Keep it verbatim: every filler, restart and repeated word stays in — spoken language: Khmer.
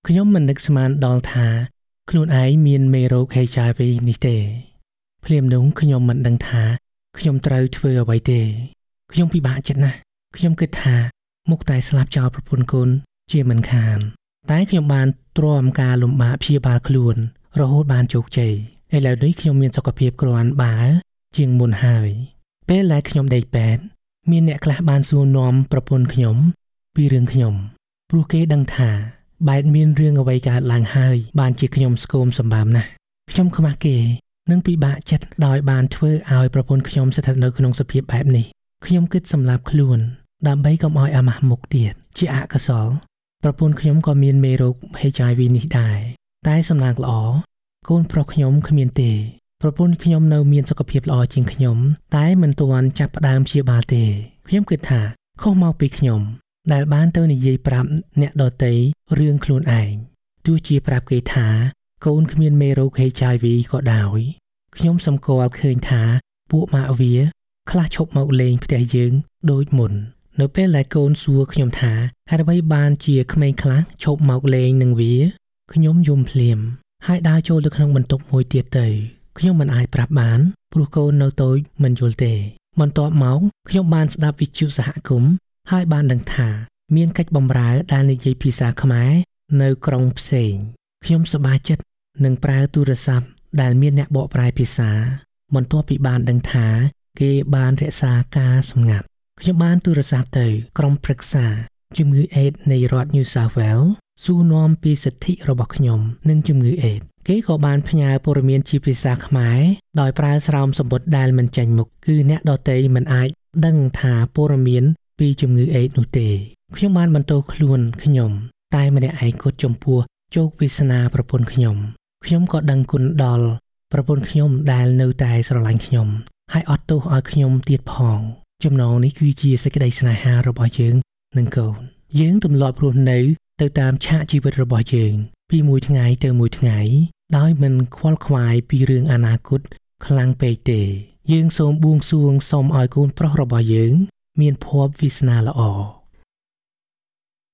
ខ្ញុំមិននឹកស្មានដល់ថាខ្លួនឯងមានមេរោគ H I V នេះទេភ្លាមនោះខ្ញុំមិនដឹងថាខ្ញុំត្រូវធ្វើអ្វីទេខ្ញុំពិបាកចិត្តណាស់ខ្ញុំគិតថាមុខតែស្លាប់ចោលប្រពន្ធកូនជាមិនខានតែខ្ញុំបានទ្រាំការលំបាកព្យាបាលខ្លួនរហូតបានជោគជ័យឥឡូវនេះខ្ញុំមានសុខភាពគ្រាន់បើជាងមុនហើយពេលដែលខ្ញុំដេកពេទ្យមានអ្នកខ្លះបានសួរនាំប្រពន្ធខ្ញុំពីរឿងខ្ញុំព្រោះគេដឹងថាបែបមានរឿងអ្វីកើតឡើងហើយបានជាខ្ញុំស្គមសម្បើមណាស់ខ្ញុំខ្មាស់គេនឹងពិបាកចិត្តដោយបានធ្វើឲ្យប្រពន្ធខ្ញុំស្ថិតនៅក្នុងសភាពបែបនេះខ្ញុំគិតសម្លាប់ខ្លួនដើម្បីកុំឲ្យអាម៉ាស់មុខទៀតជាអកុសលប្រពន្ធខ្ញុំក៏មានមេរោគ H I V នេះដែរតែសំណាងល្អកូនប្រុសខ្ញុំគ្មានទេប្រពន្ធខ្ញុំនៅមានសុខភាពល្អជាងខ្ញុំតែមិនទាន់ចាប់ផ្ដើមព្យាបាលទេខ្ញុំគិតថាខុសមកពីខ្ញុំដែលបានទៅនិយាយប្រាប់អ្នកដទៃរឿងខ្លួនឯងទោះជាប្រាប់គេថាកូនគ្មានមេរោគ H I V ក៏ដោយខ្ញុំសម្គាល់ឃើញថាពួកម៉ាក់វាខ្លះឈប់មកលេងផ្ទះយើងដូចមុននៅពេលដែលកូនសួរខ្ញុំថាហេតុអ្វីបានជាក្មេងខ្លះឈប់មកលេងនឹងវាខ្ញុំយំភ្លាមហើយដើរចូលទៅក្នុងបន្ទប់មួយទៀតទៅខ្ញុំមិនអាចប្រាប់បានព្រោះកូននៅតូចមិនយល់ទេបន្ទាប់មកខ្ញុំបានស្ដាប់វិទ្យុសហគមន៍ហើយបានដឹងថាមានកិច្ចបម្រើដែលនិយាយភាសាខ្មែរនៅក្រុងផ្សេងខ្ញុំសប្បាយចិត្តនឹងប្រើទូរស័ព្ទដែលមានអ្នកបកប្រែភាសាបន្ទាប់ពីបានដឹងថាគេបានរក្សាការសម្ងាត់ខ្ញុំបានទូរស័ព្ទទៅក្រុមប្រឹក្សាជំងឺអេដនៃរដ្ឋ New South Wales សួរនាំពីសិទ្ធិរបស់ខ្ញុំនឹងជំងឺអេដគេក៏បានផ្ញើព័ត៌មានជាភាសាខ្មែរដោយប្រើស្រោមសម្បត្តិដែលមិនចេញមុខគឺអ្នកដទៃមិនអាចដឹងថាព័ត៌មានពីជំងឺអេដនោះទេខ្ញុំបានបន្តខ្លួនខ្ញុំតែម្នាក់ឯងគត់ចំពោះជោគវាសនាប្រពន្ធខ្ញុំខ្ញុំក៏ដឹងគុណដល់ប្រពន្ធខ្ញុំដែលនៅតែស្រឡាញ់ខ្ញុំហើយអត់ទោសឲ្យខ្ញុំទៀតផងចំណងនេះគឺជាសេចក្តីស្នេហារបស់យើងនឹងកូនយើងទម្លាប់រស់នៅទៅតាមឆាកជីវិតរបស់យើងពីមួយថ្ងៃទៅមួយថ្ងៃដោយមិនខ្វល់ខ្វាយពីរឿងអនាគតខ្លាំងពេកទេយើងសូមបួងសួងសូមឲ្យកូនប្រុសរបស់យើងមានភ័ព្វវាសនាល្អ